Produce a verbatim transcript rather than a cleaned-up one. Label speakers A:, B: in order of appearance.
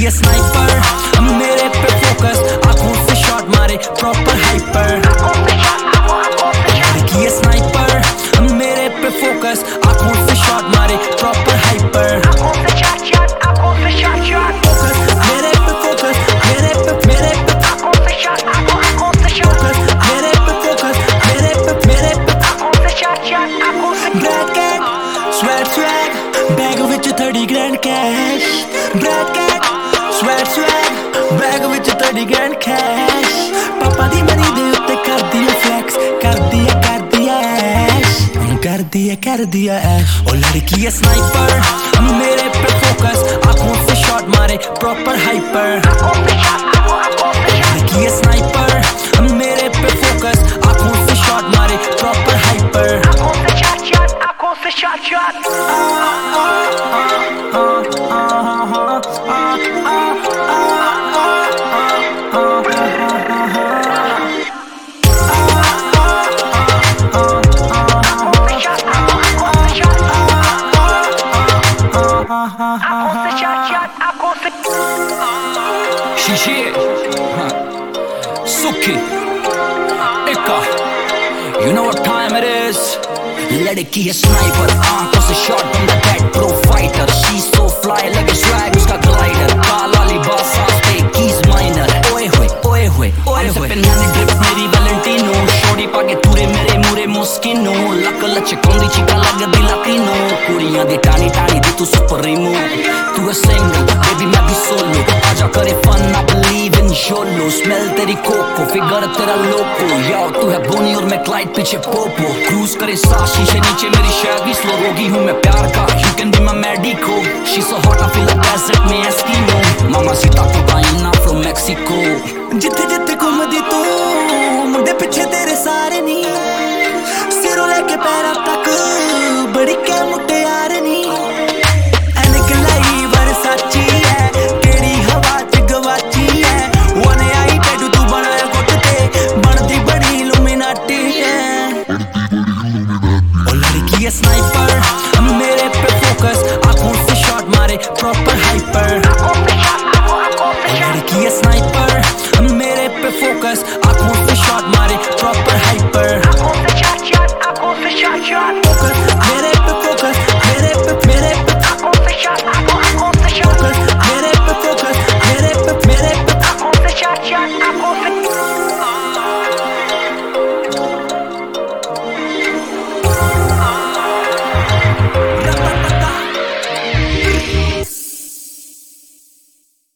A: लड़की है स्नाइपर, मेरे पे फोकस, आंखों से शॉट मारे प्रॉपर हाइपर। लड़की है स्नाइपर, मेरे पे फोकस, आंखों से शॉट मारे प्रॉपर हाइपर। फोकस मेरे पे फोकस, मेरे पे मेरे पे फोकस, मेरे पे फोकस, मेरे पे मेरे पे bracket swag swag bag which thirty grand cash. Bracket swag swag bag which thirty grand cash. पापा दी मनी दे उत्ते कर दिया फ्लैक्स, कर दिया कर दिया ऐश, कर दिया कर दिया ऐश। ओ लड़की है स्नाइपर, मेरे पे फोकस, आंखों से शॉट मारे प्रॉपर हाइपर। लड़की है स्नाइपर, मेरे पे फोकस, आंखों से शॉट मारे proper hyper. Shishi, Suki, Ika, you know what time it is? लड़की है स्नाइपर, आंखों से शॉट बंदा dead pro fighter. She so fly लगे स्वैग उसका ग्लाइडर। काला लिबास पे कीज माइनर। ओए होए ओए होए ओए होए पेन्हाने ड्रिप मेरी वैलेंटिनो। शोरी पाके तुरे मेरे मुरे मोस्किनो। लक लचकाउंदी चिका लगदी लातिनो। कुड़ियां दी टानी टानी दी तू सुप्रीमो। तू है सिंगल बेबी मैं भी सोलो। आजा करे fun I believe in YOLO. Smell तेरी कोको फिगर तेरा लोको। याओ तू है बोनी और मैं क्लाइड पीछे पोपो। क्रूज करे साथ शीशे नीचे मेरी शैगी स्लो। रोगी हूँ मैं प्यार का, you can be my medico. She's so hot I feel like desert में Eskimo. Mamacita cocaína from Mexico. जिथे जिथे घूमदी तू